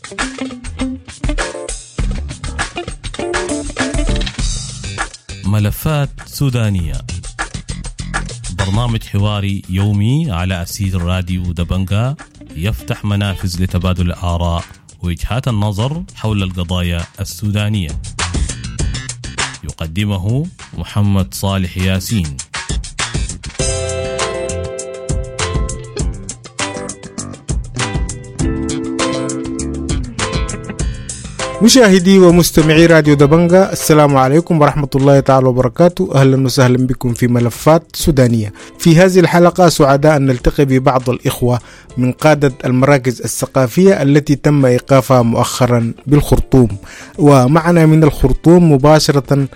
ملفات سودانية، برنامج حواري يومي على أسير راديو دبنجا يفتح منافذ لتبادل الآراء ووجهات النظر حول القضايا السودانية. يقدمه محمد صالح ياسين. مشاهدي ومستمعي راديو دبنجا، السلام عليكم ورحمة الله تعالى وبركاته. أهلا وسهلا بكم في ملفات سودانية. في هذه الحلقة سعداء أن نلتقي ببعض الإخوة من قادة المراكز الثقافية التي تم إيقافها مؤخرا بالخرطوم. ومعنا من الخرطوم مباشرة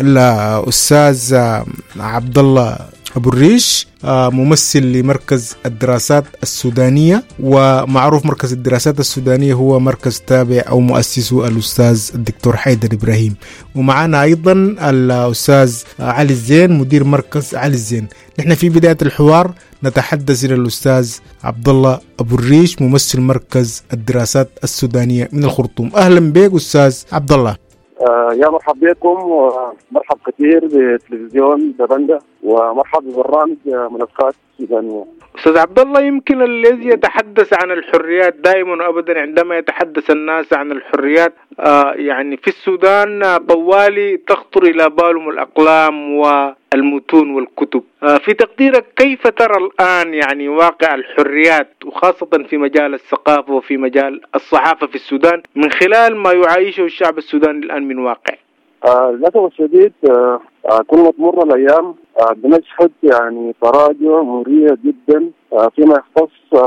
الأستاذ عبد الله أبو الريش، ممثل لمركز الدراسات السودانية، ومعروف مركز الدراسات السودانية هو مركز تابع أو مؤسسه الأستاذ الدكتور حيدر إبراهيم. ومعنا أيضا الأستاذ علي الزين، مدير مركز علي الزين. نحن في بداية الحوار نتحدث إلى الأستاذ عبد الله أبو الريش، ممثل مركز الدراسات السودانية من الخرطوم. أهلا بك أستاذ عبد الله. يا مرحبا بكم ومرحب كثير بتلفزيون دبنجا ومرحبا ببرنامج ملفات سودانية. أستاذ عبد الله، يمكن الذي يتحدث عن الحريات دائما وأبدا عندما يتحدث الناس عن الحريات يعني في السودان طوالي تخطر إلى بالهم الأقلام والمتون والكتب. في تقديرك كيف ترى الآن يعني واقع الحريات وخاصة في مجال الثقافة وفي مجال الصحافة في السودان من خلال ما يعيشه الشعب السوداني الآن من واقع؟ للأسف الشديد كل ما تمر الأيام بنشهد يعني تراجع مريع جدا فيما يخص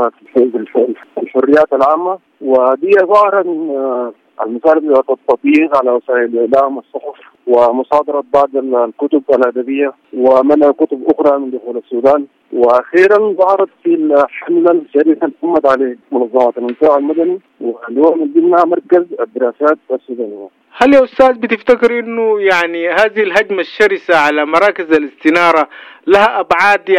الحريات العامة، ودي ظاهرة المساعدة التطبيق على وسائل الإعلام والصحف ومصادرة بعض الكتب الأدبية ومنع كتب أخرى من دخول السودان. وأخيرا ظهرت في الحملة الشريفة اللي قامت عليه منظمات المجتمع المدني واللي هو من ضمنها مركز الدراسات السودانية. هل يا أستاذ بتفتكر إنه يعني هذه الهجمة الشرسة على مراكز الاستنارة لها أبعاد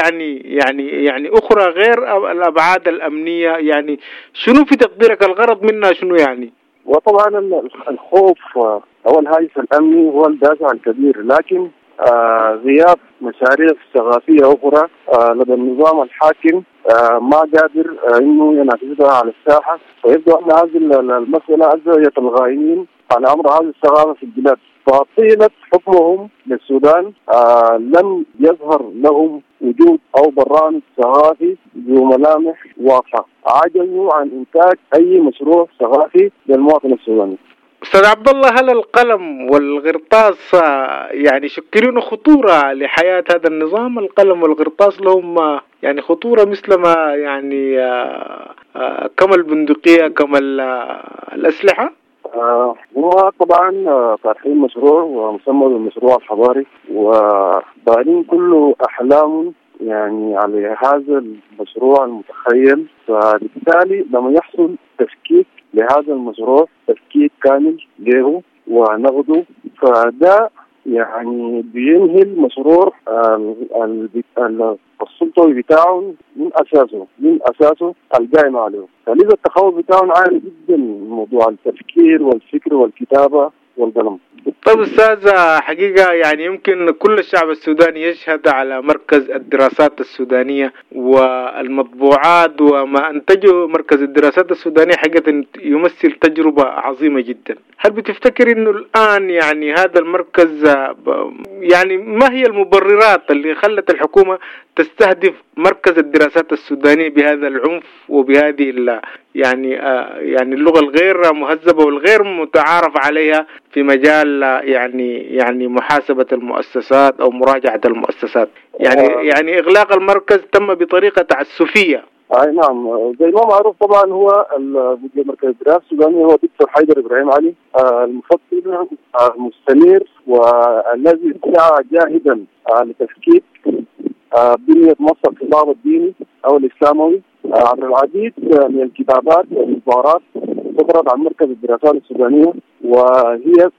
يعني أخرى غير الأبعاد الأمنية؟ يعني شنو في تقديرك الغرض منها شنو يعني؟ وطبعا الخوف أو الهاجس الأمني هو الدافع الكبير، لكن غياب مشاريع ثقافية أخرى لدى النظام الحاكم ما قادر إنه ينافسها على الساحة، فيبدو أن هذه المسألة أزعجت الغائمين على أمر هذه الثقافة في البلاد. فطيلة حكمهم للسودان لم يظهر لهم وجود أو برامج ثقافي ذو ملامح واضحة، عجزوا عن إنتاج أي مشروع ثقافي للمواطن السوداني. أستاذ عبد الله، هل القلم والقرطاس يعني يشكلون خطورة لحياة هذا النظام؟ القلم والقرطاس لهم يعني خطورة مثل ما يعني كما البندقية كما الأسلحة؟ هو طبعا طارحين مشروع ومسمى بالمشروع الحضاري وبعدين كله أحلام يعني على هذا المشروع المتخيل، فبالتالي لما يحصل تفكيك لهذا المشروع تفكيك كامل له ونغضه، فده يعني بينهي المشروع السلطوي بتاعه من أساسه القائم عليه. فلذا التخوف بتاعه عالي جدا من موضوع التفكير والفكر والكتابة والقلم. طيب أستاذ، حقيقة يعني يمكن كل الشعب السوداني يشهد على مركز الدراسات السودانية والمطبوعات وما أنتجه مركز الدراسات السودانية حقيقة يمثل تجربة عظيمة جدا. هل بتفتكر إنه الآن يعني هذا المركز يعني ما هي المبررات اللي خلت الحكومة تستهدف مركز الدراسات السودانية بهذا العنف وبهذه يعني اللغة الغير مهذبة والغير متعارف عليها في مجال يعني محاسبة المؤسسات أو مراجعة المؤسسات؟ يعني إغلاق المركز تم بطريقة تعسفية. أي نعم، زي ما معروف طبعا هو مدير مركز الدراسات السودانية هو دكتور حيدر إبراهيم علي، المفكر المستنير والذي سعى جاهدا لتفكيك بنية مصر الخطاب الديني أو الإسلاموي عبر العديد من الكتابات والإصدارات صدرت عن مركز الدراسات السودانية، وهي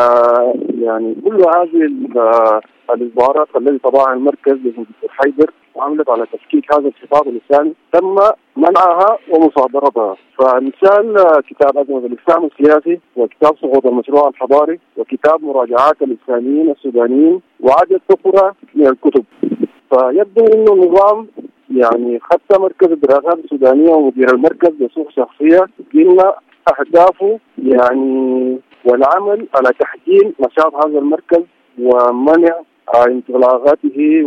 يعني كل هذه الإصدارات التي طبعها المركز الدكتور حيدر عملت على تفكيك هذا الخطاب الإسلامي تم منعها ومصادرتها. فمثال كتاب أزمة الإسلام السياسي، وكتاب سقوط المشروع الحضاري، وكتاب مراجعات الإسلاميين السودانيين، وعدد أخرى من الكتب. فيبدو إنه النظام يعني حتى مركز الدراسات السودانية ومدير المركز بصورة شخصية قلنا أهدافه يعني والعمل على تحجيم نشاط هذا المركز ومنع انطلاقاته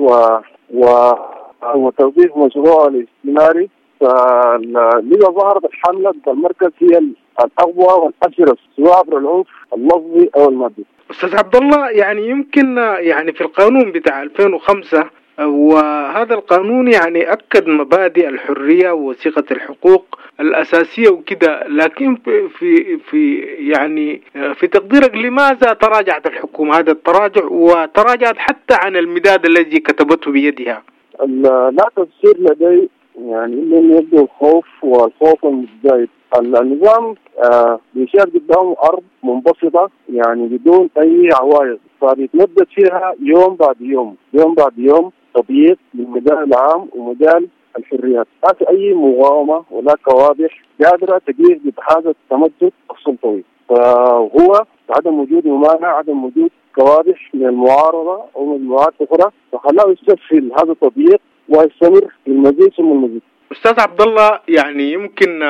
وتوظيف مشروعه الاستثماري. فلذا ظهرت الحملة ضد المركز هي الأقوى والأشرس سواء عبر العنف اللفظي أو المادي. أستاذ عبد الله، يعني يمكن يعني في القانون بتاع 2005 وهذا القانون يعني أكد مبادئ الحرية وثيقة الحقوق الأساسية وكده، لكن في يعني في تقديرك لماذا تراجعت الحكومة هذا التراجع وتراجعت حتى عن المداد الذي كتبته بيدها؟ لا تفسير لدي يعني إلا أن يبدو الخوف والخوف المزدايد. النظام بيشار قدامه أرض منبسطة يعني بدون أي عوائق، فبيتمدد فيها يوم بعد يوم يوم بعد يوم تضييق للمجال العام ومجال الحريات. ما في أي مقاومة ولا كوادح قادرة تقيف ضد هذا التمدد السلطوي. فهو عدم وجود ممانعة، عدم وجود كوادح من المعارضة أو من مجموعات أخرى، فخلاه يستسهل هذا التضييق ويستمر في المزيد ثم المزيد. أستاذ عبد الله، يعني يمكن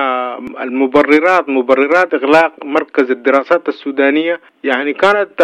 مبررات إغلاق مركز الدراسات السودانية يعني كانت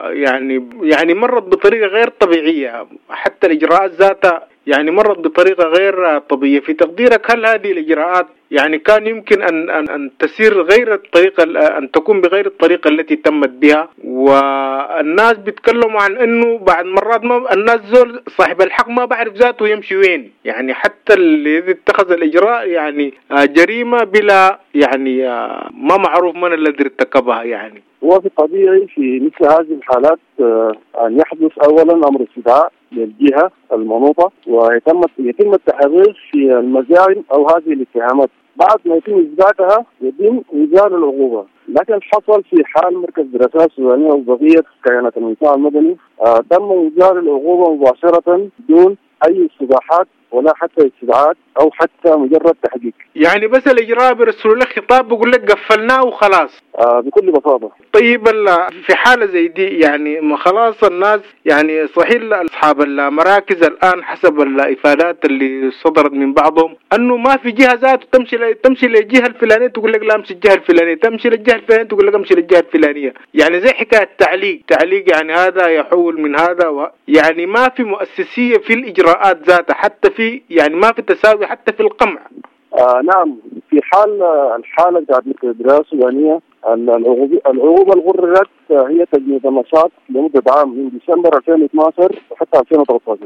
يعني مرت بطريقة غير طبيعية، حتى الإجراءات ذاتها يعني مرت بطريقة غير طبيعية. في تقديرك هل هذه الإجراءات يعني كان يمكن أن تسير غير الطريقة، أن تكون بغير الطريقة التي تمت بها؟ والناس بيتكلموا عن إنه بعد مرات ما الناس زول صاحب الحق ما بعرف ذاته يمشي وين، يعني حتى اللي اتخذ الإجراء يعني جريمة بلا يعني ما معروف من الذي ارتكبها. يعني هو في طبيعي في مثل هذه الحالات أن يحدث أولا أمر استدعاء للجهة المنوطة ويتم التحقيق في المزاعم أو هذه الاتهامات. بعد ما يتم إثباتها يتم إنزال العقوبة. لكن حصل في حال مركز دراسات السودانية وبقية كيانات المجتمع المدني تم إنزال العقوبة مباشرة بدون أي استباحات ولا حتى استدعاءات أو حتى مجرد تحقيق. يعني بس الإجراء برسول لك خطاب بقول لك قفلناه وخلاص. بكل بساطة. طيب في حالة زي دي يعني ما خلاص الناس يعني صحيح أصحاب المراكز الآن حسب الإفادات اللي صدرت من بعضهم أنه ما في جهة ذات تمشي للجهة الفلانية تقول لك لا امشي الجهة الفلانية، تمشي للجهة الفلانية تقول لك امشي للجهة الفلانية. يعني زي حكاية تعليق يعني هذا يحول من هذا يعني ما في مؤسسية في الإجراءات ذاتها، حتى في يعني ما في تساوي حتى في القمع. نعم، في الحالة بتاعت مركز الدراسة السودانية العقوبة الغررت هي تجميد النشاط لمدة عام من ديسمبر 2012 وحتى 2013.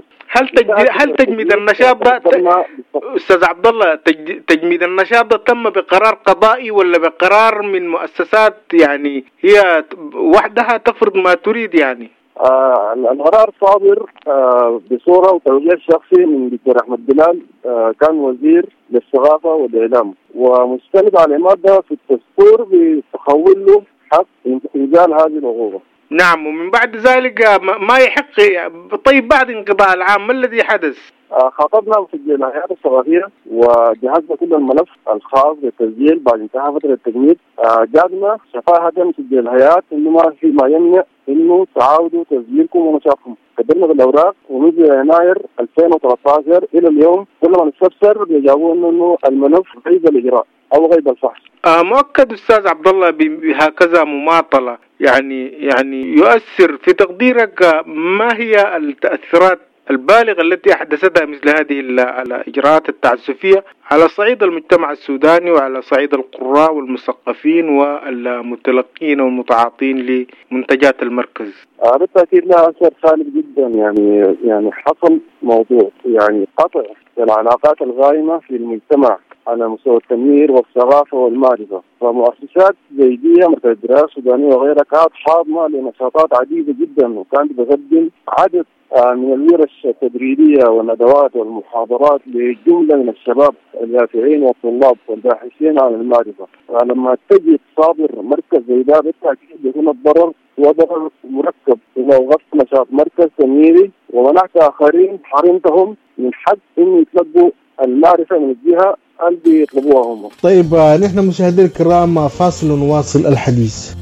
هل تجميد النشاط ده أستاذ عبد الله تجميد النشاط ده تم بقرار قضائي ولا بقرار من مؤسسات يعني هي وحدها تفرض ما تريد؟ يعني القرار صادر بصورة وتوجيه شخصي من دكتور أحمد بلال، كان وزير للثقافة والإعلام، ومستند على مادة في الدستور بتخول له حق إنزال هذه العقوبة. نعم، ومن بعد ذلك ما يحق. طيب بعد انقضاء العام ما الذي حدث؟ خاطبنا مسجل الهيئات الثقافية وجهزنا كل الملف الخاص بالتسجيل بعد انتهاء فترة التجميد. جادنا شفاهة مسجل الهيئات إنه ما في ما يمنع إنه تعاودوا تسجيلكم ونشاطكم. قدمنا بالأوراق ومنذ يناير 2013 إلى اليوم كل ما نستفسر بيجاوبوا إنه الملف غيب الإجراء أو غيب الفحص. مؤكد أستاذ عبد الله بهكذا مماطلة يعني يؤثر في تقديرك ما هي التأثيرات البالغة التي أحدثتها مثل هذه الإجراءات التعسفية على صعيد المجتمع السوداني وعلى صعيد القراء والمثقفين والمتلقين والمتعاطين لمنتجات المركز؟ بالتأكيد لها أثر سالب جدا. يعني حصل موضوع يعني قطع العلاقات الغائمة في المجتمع على مستوى التنوير والثقافة والمعرفة. فمؤسسات زي دي مركز الدراسة السودانية وغيرها كانت حاضنة لنشاطات عديدة جدا وكانت بتقدم عدد من الورش التدريبية والندوات والمحاضرات لجملة من الشباب الدافعين والطلاب والباحثين عن المعرفة. فلما تجد صادر مركز زي ده بالتأكيد يكون الضرر وضرر مركب إذا وقفت نشاط مركز تنميري ومنعت آخرين حرمتهم من حق إنه يطلبوا المعرفة من الجهة اللي بيطلبوها هم. طيب نحن مشاهدينا الكرام فاصل نواصل الحديث.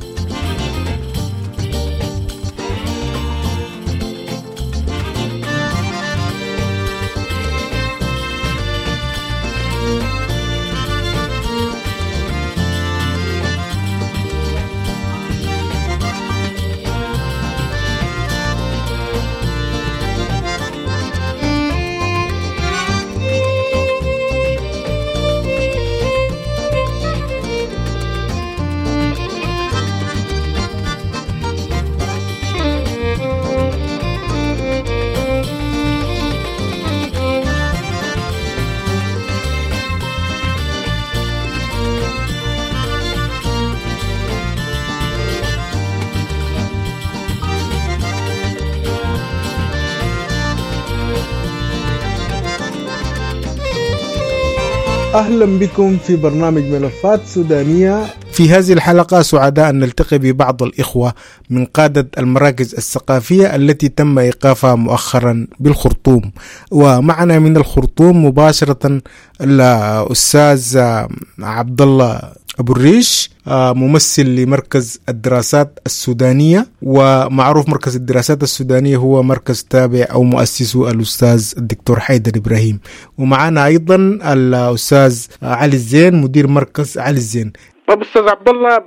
أهلا بكم في برنامج ملفات سودانية. في هذه الحلقة سعداء أن نلتقي ببعض الإخوة من قادة المراكز الثقافية التي تم إيقافها مؤخرا بالخرطوم. ومعنا من الخرطوم مباشرة الأستاذ عبد الله أبو الريش، ممثل لمركز الدراسات السودانية، ومعروف مركز الدراسات السودانية هو مركز تابع أو مؤسسه الأستاذ الدكتور حيدر إبراهيم. ومعنا أيضا الأستاذ علي الزين مدير مركز علي الزين. طب أستاذ عبد الله،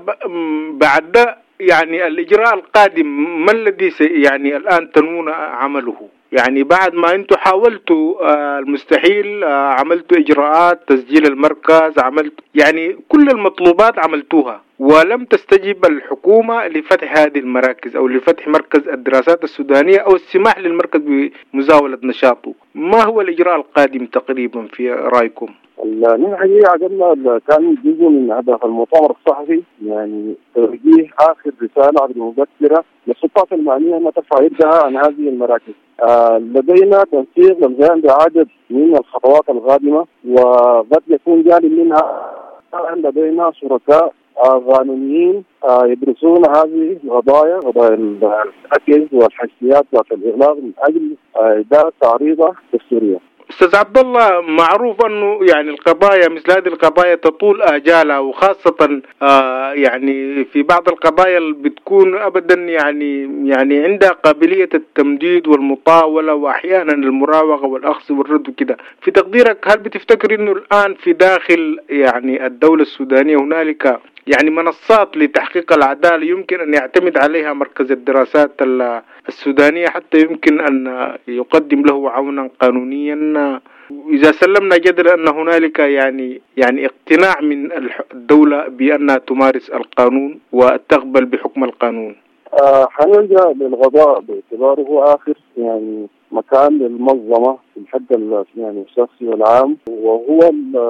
بعد يعني الإجراء القادم ما الذي يعني الآن تنوون عمله؟ يعني بعد ما أنتم حاولتوا المستحيل، عملتوا إجراءات تسجيل المركز، عملت يعني كل المطلوبات عملتوها، ولم تستجب الحكومة لفتح هذه المراكز أو لفتح مركز الدراسات السودانية أو السماح للمركز بمزاولة نشاطه. ما هو الإجراء القادم تقريبا في رأيكم؟ نحن عقدنا كان جزء من هدف المؤتمر الصحفي، يعني توجيه آخر رسالة عبر المبكرة للسلطات المعنية أن ترفع يدها عن هذه المراكز. لدينا تنسيق للقيام بعدد من الخطوات القادمة، وقد يكون جانب منها لدينا شركاء قانونيين يدرسون هذه القضايا، قضايا الحجز والحيثيات ذات الإغلاق من أجل إدارة تعريضة دستورية. أستاذ عبد الله، معروف أنه يعني القضايا مثل هذه القضايا تطول آجالها، وخاصة يعني في بعض القضايا بتكون أبدا يعني عندها قابلية التمديد والمطاولة وأحيانا المراوغة والأخذ والرد وكده. في تقديرك هل بتفتكر أنه الآن في داخل يعني الدولة السودانية هنالك يعني منصات لتحقيق العدالة يمكن أن يعتمد عليها مركز الدراسات السودانية حتى يمكن أن يقدم له عونا قانونيا، إذا سلمنا جدلا أن هنالك يعني اقتناع من الدولة بأنها تمارس القانون وتقبل بحكم القانون؟ حنلجأ للقضاء باعتباره آخر يعني مكان للمنظمة في الحد يعني الشخصي والعام، وهو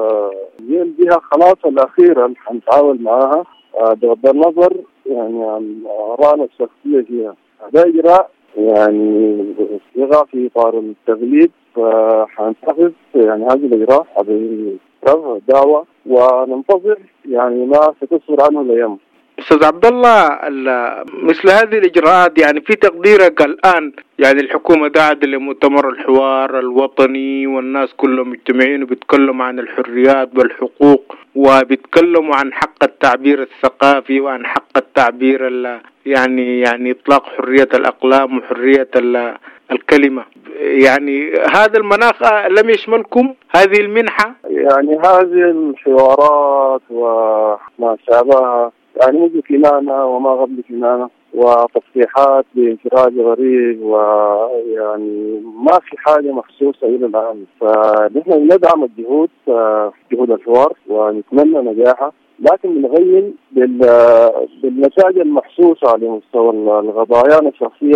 هي الجهة خلاص الأخيرة اللي حنتعامل معها بغض النظر يعني عن آرائنا الشخصية فيها. هذا إجراء يعني يقع في إطار التغليب، فحنتخذ يعني هذه الإجراء هذه رفع دعوة وننتظر يعني ما ستصدر عنه الأيام. أستاذ عبد الله، مثل هذه الإجراءات يعني في تقديرك الآن يعني الحكومة دعت لمؤتمر الحوار الوطني والناس كلهم مجتمعين وبيتكلموا عن الحريات والحقوق وبيتكلموا عن حق التعبير الثقافي وعن حق التعبير يعني إطلاق حرية الأقلام وحرية الكلمة. يعني هذا المناخ لم يشملكم هذه المنحة؟ يعني هذه الحوارات وما شابهها يعني منذ كنانة وما قبل كنانة وتصريحات بانفراج غريب، ويعني ما في حاجة مخصوصة إلى الآن. فنحن ندعم جهود الحوار ونتمنى نجاحها، لكن بنغين بالنتائج المحسوسة على مستوى القضايا الشخصية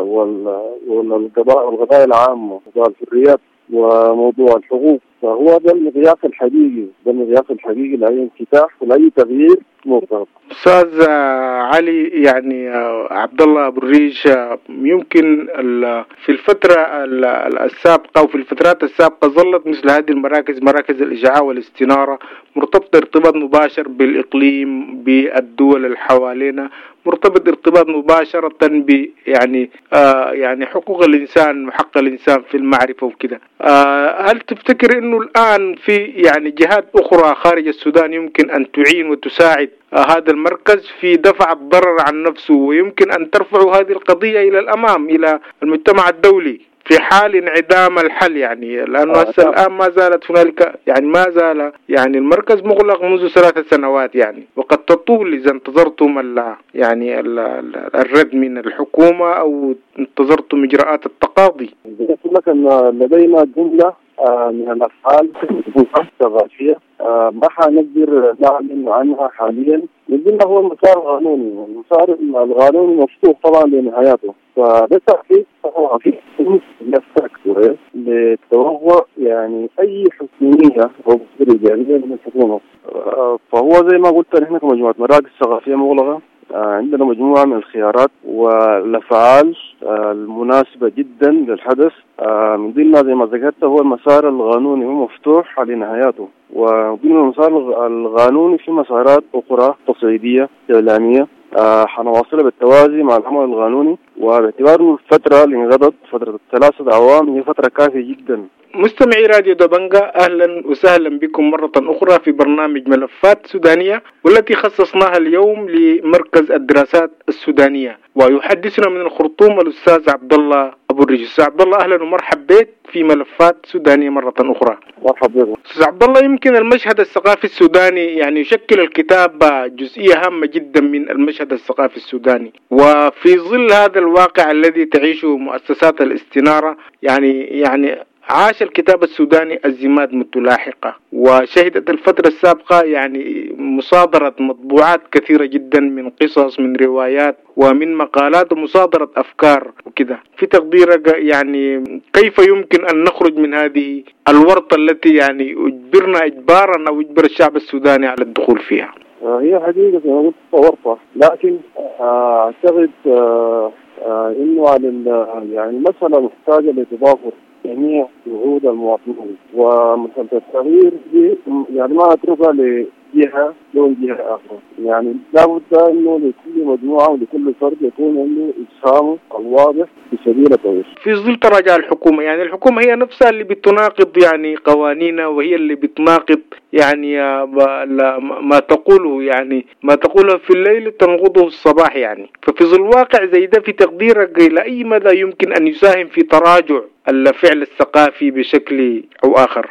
والقضايا العامة، قضايا الحريات وموضوع الحقوق. فهو ده المقياس الحقيقي لأي انفتاح ولأي تغيير مرتبط. أستاذ علي، يعني عبد الله أبو الريش، يمكن في الفترة السابقة وفي الفترات السابقة ظلت مثل هذه المراكز، مراكز الإشعاع والاستنارة، مرتبط ارتباط مباشر بالإقليم، بالدول اللي حوالينا، مرتبط ارتباط مباشرة ب يعني حقوق الإنسان وحق الإنسان في المعرفة وكده. هل تفتكر إنه الآن في يعني جهات أخرى خارج السودان يمكن أن تعين وتساعد هذا المركز في دفع الضرر عن نفسه، ويمكن أن ترفع هذه القضية إلى الأمام إلى المجتمع الدولي في حال انعدام الحل؟ يعني لأنه هسه الآن ما زالت هنالك ما زال المركز مغلق منذ 3 سنوات وقد تطول إذا انتظرتم الرد من الحكومة أو انتظرتم إجراءات التقاضي. يقول لك أن لدينا جملة من الأفعال الثقافية ما حنقدر نعلن عنها حاليا. يمكن هو المسار القانوني، المسار القانوني مفتوح طبعا لنهايته، فبالتأكيد هو في يفتكر لتوقع أي حكومية أو رجالية من الحكومة. فهو زي ما قلت نحن كمجموعة مراكز ثقافية مغلقة عندنا مجموعة من الخيارات والأفعال المناسبة جدا للحدث. من ضمنها زي ما ذكرت هو المسار القانوني هو مفتوح لنهاياته، وضمن المسار القانوني في مسارات أخرى تصعيدية إعلامية حنواصلها بالتوازي مع العمل القانوني، وباعتبار الفترة اللي انقضت فترة 3 أعوام هي فترة كافية جدا. مستمعي راديو دبنجة، أهلا وسهلا بكم مرة أخرى في برنامج ملفات سودانية، والتي خصصناها اليوم لمركز الدراسات السودانية. ويحدثنا من الخرطوم الأستاذ عبد الله أبو الرجس. عبد الله، أهلا ومرحب بك في ملفات سودانية مرة أخرى. مرحبا بك أستاذ عبد الله. يمكن المشهد الثقافي السوداني يشكل الكتاب جزئية هامة جدا من المشهد الثقافي السوداني، وفي ظل هذا الواقع الذي تعيشه مؤسسات الاستنارة عاش الكتاب السوداني أزمات متلاحقة، وشهدت الفترة السابقة مصادرة مطبوعات كثيرة جدا من قصص، من روايات، ومن مقالات، ومصادرة أفكار وكذا. في تقديرك كيف يمكن أن نخرج من هذه الورطة التي أجبرنا إجبارا أو أجبر الشعب السوداني على الدخول فيها؟ هي حقيقة زي ما قلت ورطة، لكن أعتقد إنه على المسألة محتاجة لتضافر جميع جهود المواطنين، ومسألة التغيير دي ما أتركها لجهة دون جهة أخرى. لابد إنه لكل مجموعة ولكل فرد يكون عنده إسهامه الواضح في سبيل التغيير. في ظل تراجع الحكومة، الحكومة هي نفسها اللي بتناقض قوانينها، وهي اللي بتناقض ما تقوله ما تقوله في الليل تنقضه الصباح. ففي ظل واقع زي ده، في تقديرك إلى أي مدى يمكن أن يساهم في تراجع الفعل الثقافي بشكل أو آخر؟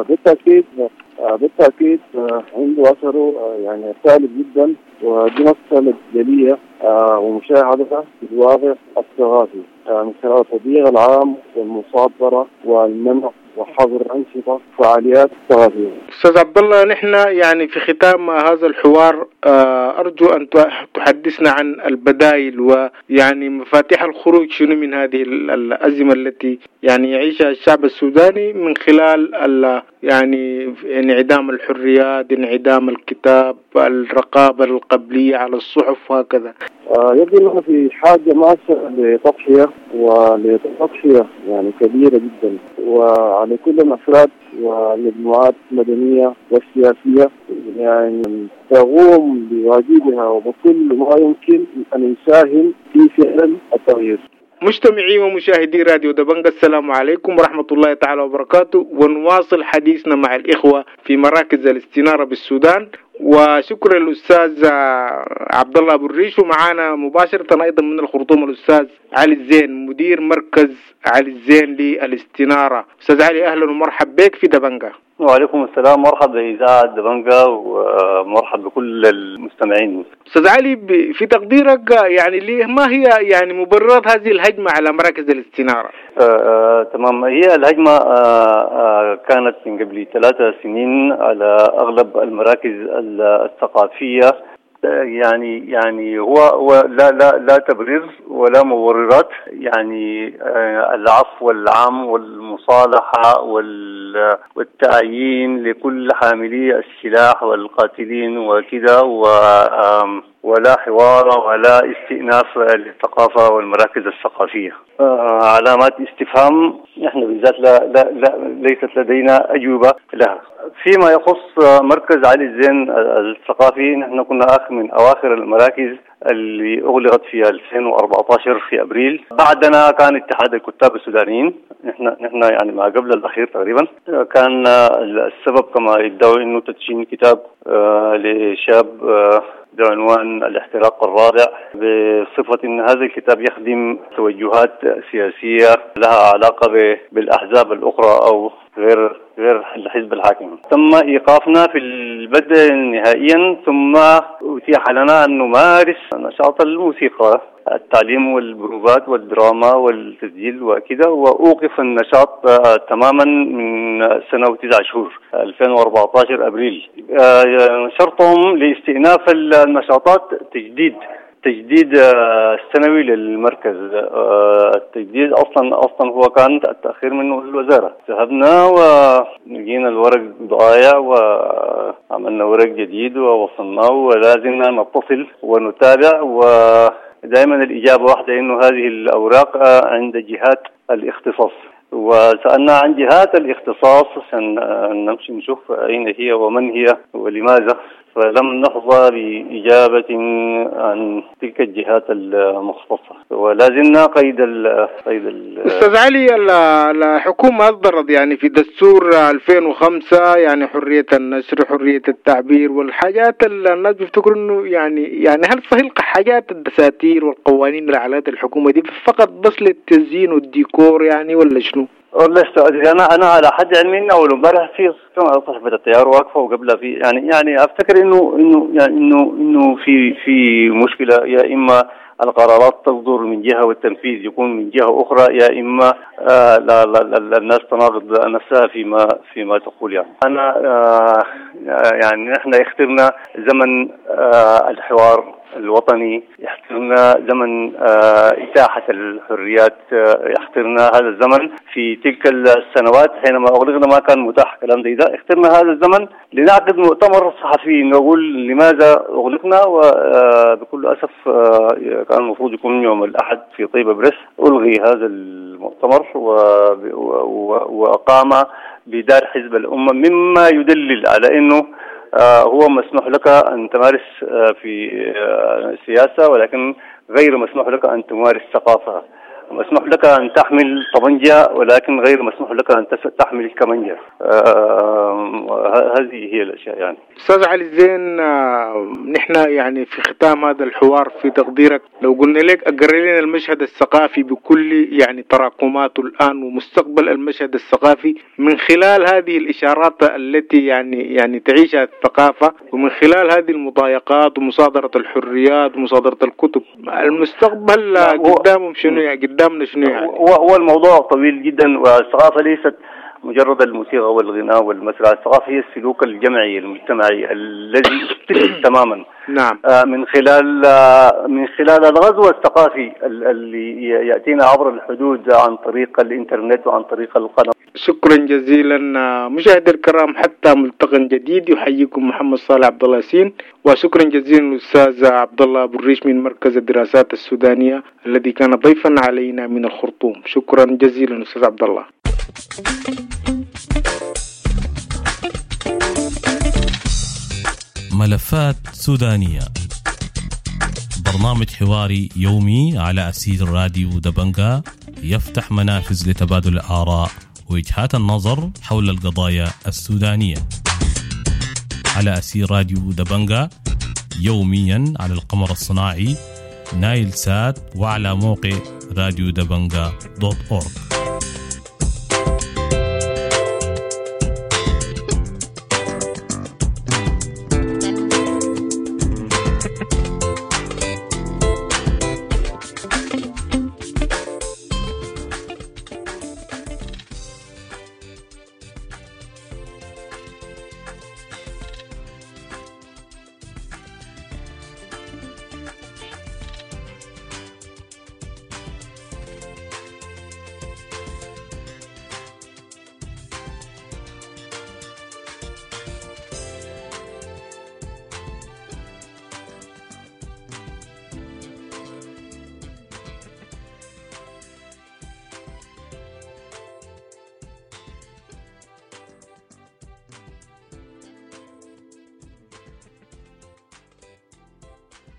بالتأكيد عنده أثره سالب جدا، ودي مسألة جلية ومشاهدة في الواقع الثقافي من خلال التضييق العام والمصادرة والمنع وحظر أنشطة فعاليات ثقافية. أستاذ عبد الله، نحن في ختام هذا الحوار أرجو أن تحدثنا عن البدائل مفاتيح الخروج شنو من هذه الأزمة التي يعيشها الشعب السوداني من خلال انعدام الحريات، انعدام الكتاب، الرقابة القبلية على الصحف وهكذا. يبدو أنه في حاجة ماسة لتضحية ولتضحية كبيرة جدا، وعلى كل الأفراد والمجموعات المدنية والسياسية تقوم بواجبها وبكل ما يمكن أن يساهم في فعل التغيير. مستمعي ومشاهدي راديو دبنجة، السلام عليكم ورحمة الله تعالى وبركاته، ونواصل حديثنا مع الإخوة في مراكز الاستنارة بالسودان. وشكرا للأستاذ عبد الله أبو الريش، ومعانا مباشرة أيضا من الخرطوم الأستاذ علي الزين، مدير مركز علي الزين للاستنارة. أستاذ علي، أهلا ومرحب بك في دبنجة. وعليكم السلام، مرحبا بإذاعة دبنجة ومرحبا بكل المستمعين. أستاذ علي، في تقديرك ما هي مبررات هذه الهجمة على مراكز الاستنارة؟ تمام، هي الهجمة كانت من قبل 3 سنين على أغلب المراكز الثقافية. هو لا تبرير ولا مبررات. العفو العام والمصالحة والتعيين لكل حاملي السلاح والقاتلين وكذا، ولا حوار ولا استئناف للثقافة والمراكز الثقافية. علامات استفهام نحن بالذات لا ليست لدينا أجوبة لها. فيما يخص مركز علي الزين الثقافي، نحن كنا من أواخر المراكز اللي أغلقت في 2014 في أبريل. بعدنا كان اتحاد الكتاب السودانيين، نحن يعني ما قبل الأخير تقريبا. كان السبب كما يدعوا إنه تدشين كتاب لشاب بعنوان الاحتراق الرابع، بصفة أن هذا الكتاب يخدم توجهات سياسية لها علاقة بالأحزاب الأخرى أو غير الحزب الحاكم. تم إيقافنا في البدء نهائيا، ثم أتيح لنا أن نمارس نشاط الموسيقى، التعليم والبروفات والدراما والتسجيل وكذا، وأوقف النشاط تماما من سنة و9 شهور 2014 أبريل. شرطهم لاستئناف النشاطات تجديد السنوي للمركز. التجديد أصلا هو كان التأخير منه الوزارة. ذهبنا ولقينا الورق ضايع وعملنا ورق جديد ووصلناه، ولازمنا نتصل ونتابع، ودائما الإجابة واحدة إنه هذه الأوراق عند جهات الاختصاص. وسألنا عن جهات الاختصاص عشان نمشي نشوف أين هي ومن هي ولماذا، فلم نحظى بإجابة عن تلك الجهات المختصة، ولازلنا قيد أستاذ علي، الحكومة أصدرت يعني في دستور 2005 يعني حرية النشر، حرية التعبير، والحاجات اللي الناس بيفتكروا إنه يعني هل صحيح حاجات الدساتير والقوانين اللي على الحكومة دي فقط بس للتزيين والديكور يعني، ولا شنو؟ أنا على حد علمي أول امبارح في صحبة التيار واقفة، وقبلها في يعني أفتكر إنه في مشكلة، يا إما القرارات تصدر من جهة والتنفيذ يكون من جهة أخرى، يا إما الناس تناقض نفسها فيما تقول. يعني أنا يعني نحن اخترنا زمن الحوار الوطني، يحترنا زمن إتاحة الحريات، يحترنا هذا الزمن. في تلك السنوات حينما أغلقنا ما كان متاح كلام زي ده، اخترنا هذا الزمن لنعقد مؤتمر صحفي نقول لماذا أغلقنا. وبكل أسف كان المفروض يكون يوم الأحد في طيبة بريس، ألغي هذا المؤتمر وقام بدار حزب الأمة، مما يدلل على أنه هو مسموح لك أن تمارس في سياسة، ولكن غير مسموح لك أن تمارس ثقافة. مسموح لك أن تحمل طبنجة، ولكن غير مسموح لك أن تحمل كمانجة. هذه هي الأشياء. يعني أستاذ علي الزين، نحن يعني في ختام هذا الحوار في تقديرك لو قلنا لك أقرر لنا المشهد الثقافي بكل يعني تراكماته الآن ومستقبل المشهد الثقافي من خلال هذه الإشارات التي يعني تعيشها الثقافة، ومن خلال هذه المضايقات ومصادرة الحريات ومصادرة الكتب، المستقبل قدامهم شنو قدامنا شنو يعني؟ هو الموضوع طويل جدا، والثقافة ليست مجرد الموسيقى والغناء والمسرح. الثقافة هي السلوك الجمعي المجتمعي الذي يختلف تماما. نعم. من خلال الغزو الثقافي اللي يأتينا عبر الحدود عن طريق الإنترنت وعن طريق القناة. شكرا جزيلا مشاهدي الكرام، حتى ملتقى جديد يحييكم محمد صالح عبد الله ياسين، وشكرا جزيلا الأستاذ عبد الله أبو الريش من مركز الدراسات السودانية الذي كان ضيفا علينا من الخرطوم. شكرا جزيلا أستاذ عبد الله. ملفات سودانية، برنامج حواري يومي على أسير راديو دبنجا يفتح منافذ لتبادل الآراء ووجهات النظر حول القضايا السودانية. على أسير راديو دبنجا يوميا على القمر الصناعي نايل سات، وعلى موقع راديو دبنجا .org.